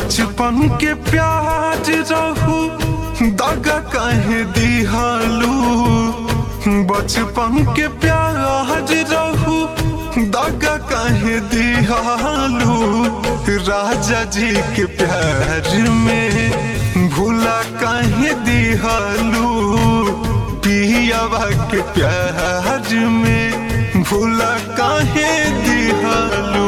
बचपन के प्यार रहू दगा कहे दिहालू, बचपन के प्यार रहू दगा कहे दिहालू, राजा जी के प्यार में भूला कहे दिहालू, पियावा के प्यार में भूला कहे दिहालू।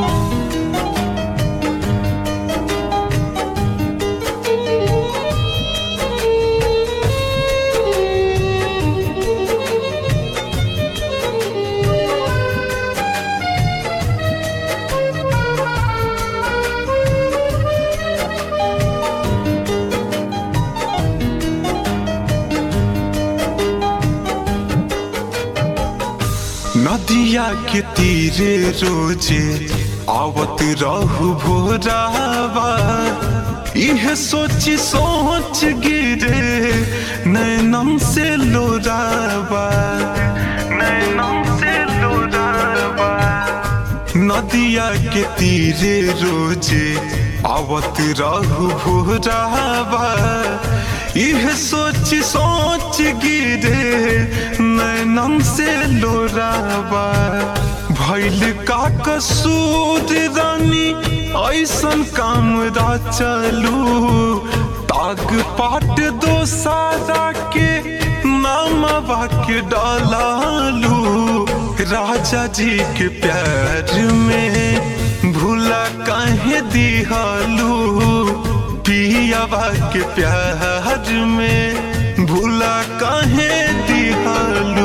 नदिया के तीरे रोजे आवत रहू भोरावा, यह सोची सोच गिरे नैनम से लोरावा, नैनम से लोरावा। नदिया के तीरे रोजे आवत रहू भोरावा, यह सोच सोच गिरे नैनम से लोरावा। भइल का कसूर रानी ऐसन काम चलू, ताग पाट दो सारा के नामवा के डालू, राजा जी के प्यार में भूला कहे दिहालू, पियावा के प्यार में भूला कहे दिहालू।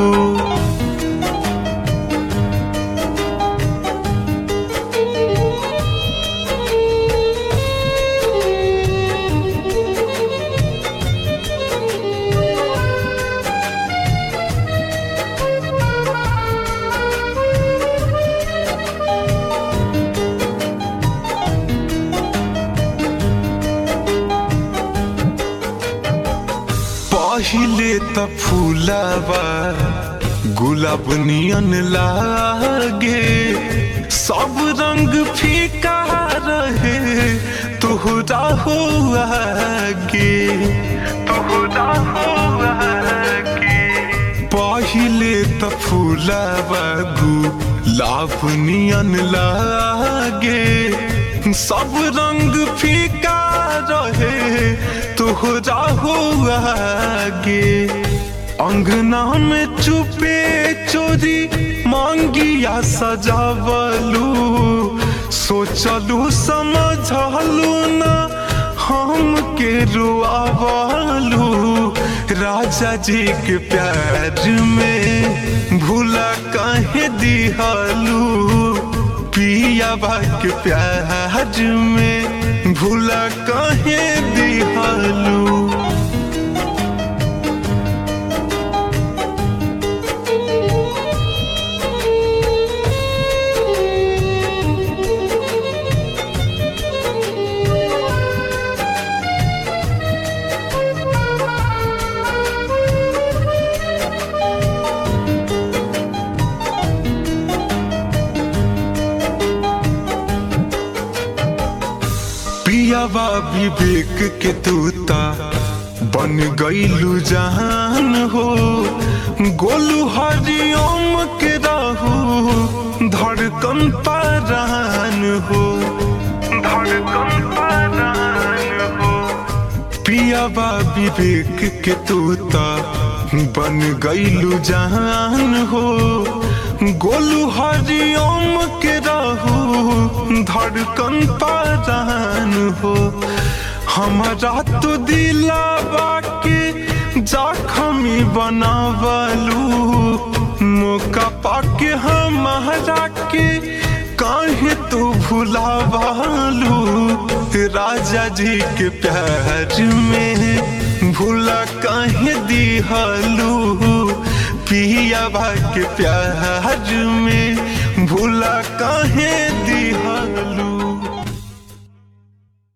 पहिले त फूलावा गुलाब नियन लागे, सब रंग फीका रहे तोहरा हो आगे, तोहरा हो आगे। पहिले त फूलावा गुलाब नियन लागे, सब रंग फीका रहे तोहरा हो आगे। अंगना में चुपे चोरी मांगिया सजावलू, सोचलू समझलू ना हम के रुआवलू, राजा जी के प्यार में भूला कहे दिहालू, पियावा के प्यार में भूला कहे दिहालू। पियावा विवेक के तूता बन गईलू जहान हो, गोलू हरिओम के रहू धड़कन परान हो, धड़कन परान हो। पियावा विवेक के तूता बन गईलू जहान हो, गोलू हरिओम के रहू धड़कन परान हो। हमारा तो दिलावा के जख्मी बनावलू, मौका पाके हमारा के काहे तू भुलावलू, राजा जी के प्यार में भूला काहे दिहालू, पियावा के प्यार में भूला काहे